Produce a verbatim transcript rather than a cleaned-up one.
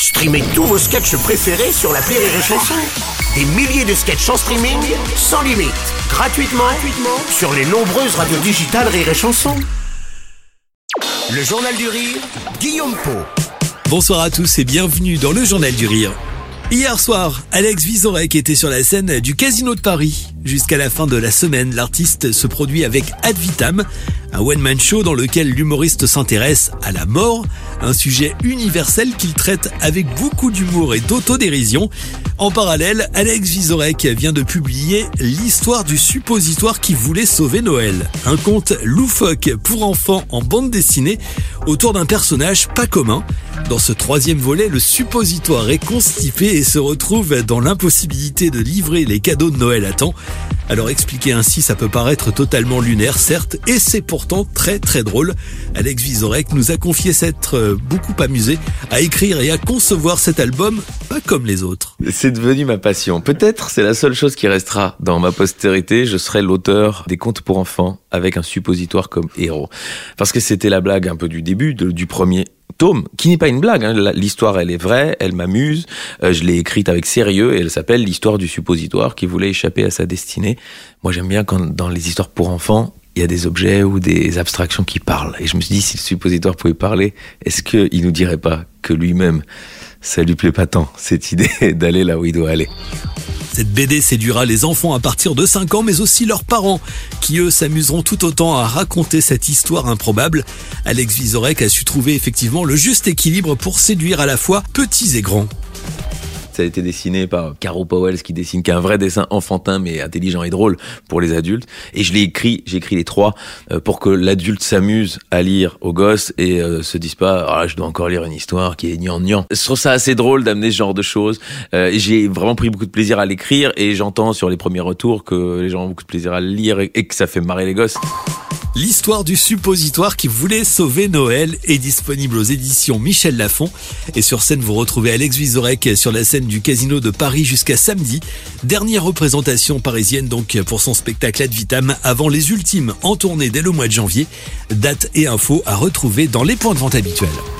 Streamez tous vos sketchs préférés sur l'appli Rire et Chanson. Des milliers de sketchs en streaming, sans limite, gratuitement, gratuitement sur les nombreuses radios digitales Rire et Chanson. Le Journal du Rire, Guillaume Pau. Bonsoir à tous et bienvenue dans le Journal du Rire. Hier soir, Alex Vizorek était sur la scène du Casino de Paris. Jusqu'à la fin de la semaine, l'artiste se produit avec Ad Vitam, un one-man show dans lequel l'humoriste s'intéresse à la mort, un sujet universel qu'il traite avec beaucoup d'humour et d'autodérision. En parallèle, Alex Vizorek vient de publier l'histoire du suppositoire qui voulait sauver Noël. Un conte loufoque pour enfants en bande dessinée autour d'un personnage pas commun. Dans ce troisième volet, le suppositoire est constipé et se retrouve dans l'impossibilité de livrer les cadeaux de Noël à temps. Alors expliquer ainsi, ça peut paraître totalement lunaire, certes, et c'est pourtant très très drôle. Alex Vizorek nous a confié s'être beaucoup amusé à écrire et à concevoir cet album, pas comme les autres. C'est devenu ma passion. Peut-être c'est la seule chose qui restera dans ma postérité. Je serai l'auteur des contes pour enfants avec un suppositoire comme héros. Parce que c'était la blague un peu du début, de, du premier tome, qui n'est pas une blague, hein. L'histoire elle est vraie, elle m'amuse, euh, je l'ai écrite avec sérieux et elle s'appelle l'histoire du suppositoire qui voulait échapper à sa destinée. Moi j'aime bien quand dans les histoires pour enfants, il y a des objets ou des abstractions qui parlent. Et je me suis dit, si le suppositoire pouvait parler, est-ce qu'il nous dirait pas que lui-même, ça lui plaît pas tant, cette idée d'aller là où il doit aller. Cette B D séduira les enfants à partir de cinq ans, mais aussi leurs parents, qui eux s'amuseront tout autant à raconter cette histoire improbable. Alex Vizorek a su trouver effectivement le juste équilibre pour séduire à la fois petits et grands. Ça a été dessiné par Caro Powell, qui dessine qu'un vrai dessin enfantin mais intelligent et drôle pour les adultes. Et je l'ai écrit, j'ai écrit les trois euh, pour que l'adulte s'amuse à lire aux gosses et euh, se dise pas ah je dois encore lire une histoire qui est gnangnan. Je trouve ça assez drôle d'amener ce genre de choses. Euh, j'ai vraiment pris beaucoup de plaisir à l'écrire et j'entends sur les premiers retours que les gens ont beaucoup de plaisir à le lire et, et que ça fait marrer les gosses. L'histoire du suppositoire qui voulait sauver Noël est disponible aux éditions Michel Lafon. Et sur scène, vous retrouvez Alex Vizorek sur la scène du Casino de Paris jusqu'à samedi. Dernière représentation parisienne donc pour son spectacle Ad Vitam avant les ultimes en tournée dès le mois de janvier. Date et infos à retrouver dans les points de vente habituels.